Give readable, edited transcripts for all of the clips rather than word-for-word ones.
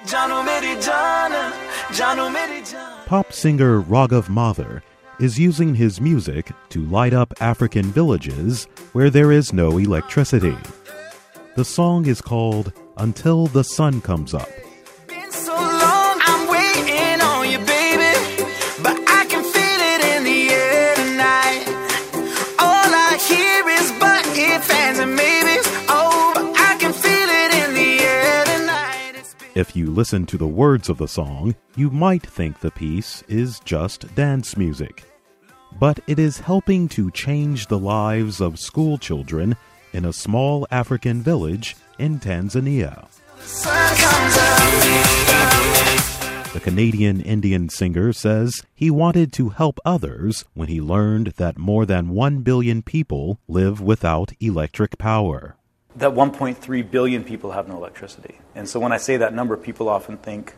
Pop singer Raghav Mathur is using his music to light up African villages where there is no electricity. The song is called Until the Sun Comes Up. Been so long, I'm waiting on you, baby, but I can feel it in the air tonight. All I hear is but if, ands, and maybes. Oh, but I can feel it in the air tonight. If you listen to the words of the song, you might think the piece is just dance music. But it is helping to change the lives of school children in a small African village in Tanzania. The Canadian Indian singer says he wanted to help others when he learned that more than 1 billion people live without electric power. That 1.3 billion people have no electricity. And so when I say that number, people often think,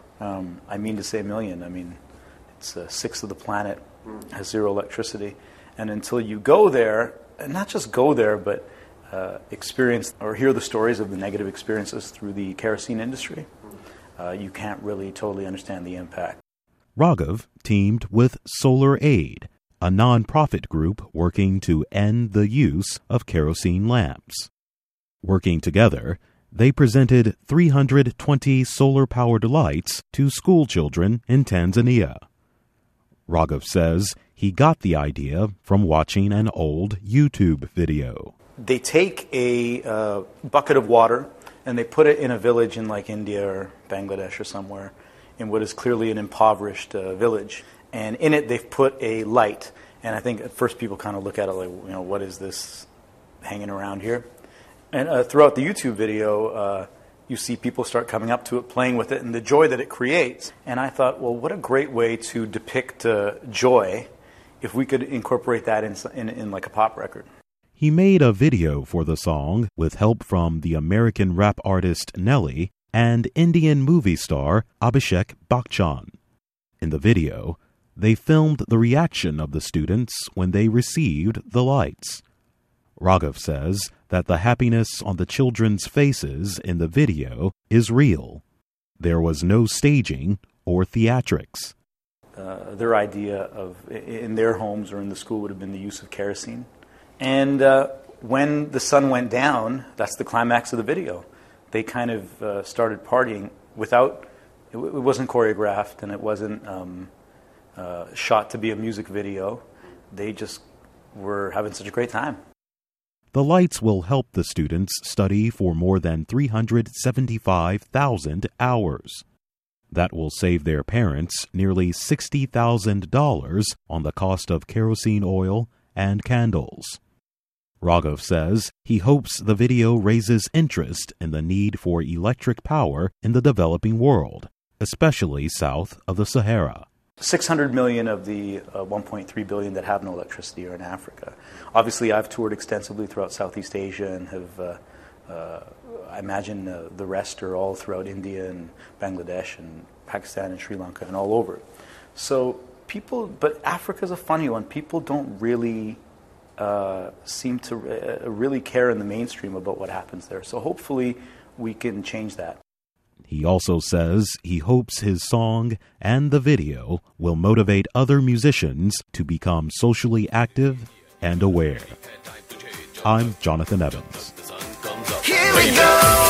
I mean to say a million. I mean, it's a sixth of the planet has zero electricity. And until you go there, and not just go there, but experience or hear the stories of the negative experiences through the kerosene industry, you can't really totally understand the impact. Raghav teamed with Solar Aid, a non-profit group working to end the use of kerosene lamps. Working together, they presented 320 solar-powered lights to school children in Tanzania. Raghav says he got the idea from watching an old YouTube video. They take a bucket of water and they put it in a village in like India or Bangladesh or somewhere in what is clearly an impoverished village. And in it they've put a light. And I think at first people kind of look at it like, what is this hanging around here? And throughout the YouTube video, you see people start coming up to it, playing with it, and the joy that it creates. And I thought, well, what a great way to depict joy if we could incorporate that in like a pop record. He made a video for the song with help from the American rap artist Nelly and Indian movie star Abhishek Bachchan. In the video, they filmed the reaction of the students when they received the lights. Raghav says that the happiness on the children's faces in the video is real. There was no staging or theatrics. Their idea of, in their homes or in the school, would have been the use of kerosene. And when the sun went down, that's the climax of the video. They kind of started partying without, it wasn't choreographed and it wasn't shot to be a music video. They just were having such a great time. The lights will help the students study for more than 375,000 hours. That will save their parents nearly $60,000 on the cost of kerosene oil and candles. Raghav says he hopes the video raises interest in the need for electric power in the developing world, especially south of the Sahara. 600 million of the 1.3 billion that have no electricity are in Africa. Obviously, I've toured extensively throughout Southeast Asia and have, I imagine the rest are all throughout India and Bangladesh and Pakistan and Sri Lanka and all over. So but Africa's a funny one. People don't really seem to really care in the mainstream about what happens there. So hopefully we can change that. He also says he hopes his song and the video will motivate other musicians to become socially active and aware. I'm Jonathan Evans. Here we go.